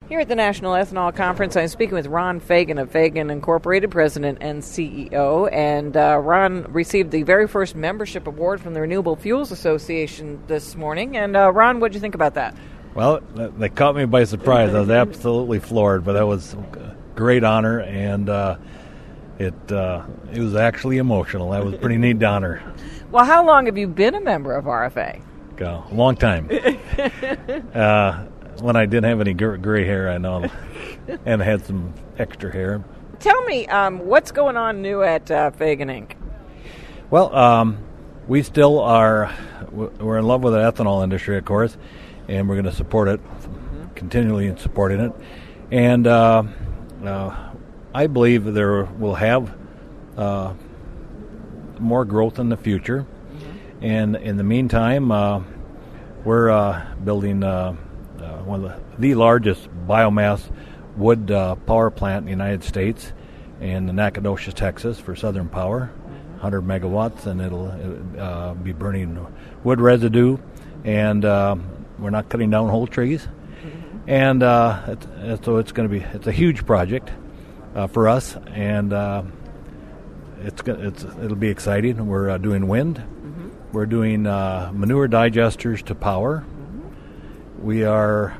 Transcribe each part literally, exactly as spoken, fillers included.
Here at the National Ethanol Conference, I'm speaking with Ron Fagan of Fagan Incorporated, President and C E O. And uh, Ron received the very first membership award from the Renewable Fuels Association this morning. And uh, Ron, what did you think about that? Well, they caught me by surprise. I was absolutely floored, but that was a great honor, and uh, it uh, it was actually emotional. That was a pretty neat honor. Well, how long have you been a member of R F A? A long time. uh, when I didn't have any gray hair, I know, and had some extra hair. Tell me, um, what's going on new at uh, Fagan Incorporated? Well, um, we still are, we're in love with the ethanol industry, of course, and we're going to support it, mm-hmm. continually in supporting it. And uh, uh, I believe there will have uh, more growth in the future. Mm-hmm. And in the meantime, uh, we're uh, building uh, uh, one of the, the largest biomass wood uh, power plant in the United States in Nacogdoches, Texas, for Southern Power, one hundred megawatts, and it'll uh, be burning wood residue, and uh, we're not cutting down whole trees, mm-hmm. and uh, it's, it's, so it's going to be it's a huge project uh, for us, and uh, it's it's it'll be exciting. We're uh, doing wind, mm-hmm. we're doing uh, manure digesters to power. We are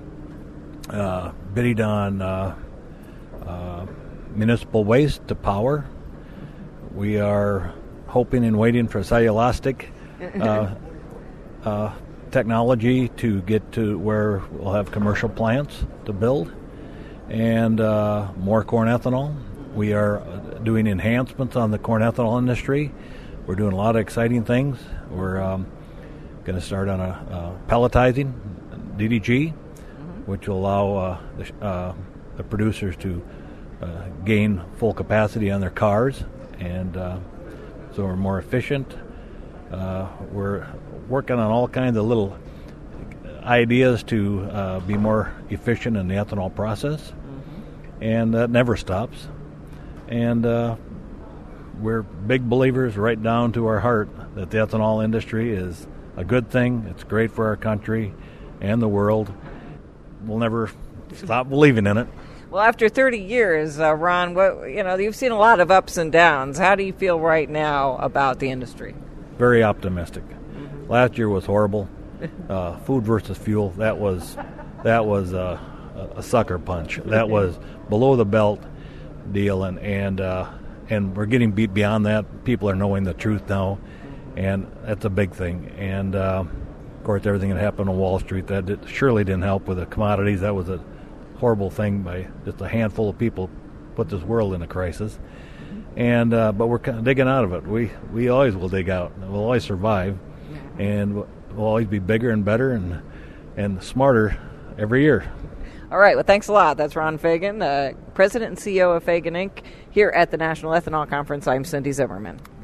uh, bidding on uh, uh, municipal waste to power. We are hoping and waiting for cellulosic uh, uh, technology to get to where we'll have commercial plants to build, and uh, more corn ethanol. We are doing enhancements on the corn ethanol industry. We're doing a lot of exciting things. We're um, going to start on a uh, pelletizing D D G, mm-hmm. which will allow uh, the, uh, the producers to uh, gain full capacity on their cars, and uh, so we're more efficient. Uh, we're working on all kinds of little ideas to uh, be more efficient in the ethanol process, mm-hmm. and that never stops. And uh, we're big believers right down to our heart that the ethanol industry is a good thing. It's great for our country and the world. We'll never stop believing in it. Well, after thirty years, uh, Ron, what, you know, you've seen a lot of ups and downs. How do you feel right now about the industry? Very optimistic. Mm-hmm. Last year was horrible. Uh, food versus fuel, that was that was uh, a sucker punch. That was below the belt deal, and and uh, and we're getting beat beyond that. People are knowing the truth now, and that's a big thing. And uh, of course, everything that happened on Wall Street, that did, surely didn't help with the commodities. That was a horrible thing by just a handful of people put this world in a crisis. And uh, but we're kind of digging out of it. We we always will dig out. We'll always survive, and we'll always be bigger and better and and smarter every year. All right. Well, thanks a lot. That's Ron Fagan, uh, President and C E O of Fagan Incorporated, here at the National Ethanol Conference. I'm Cindy Zimmerman.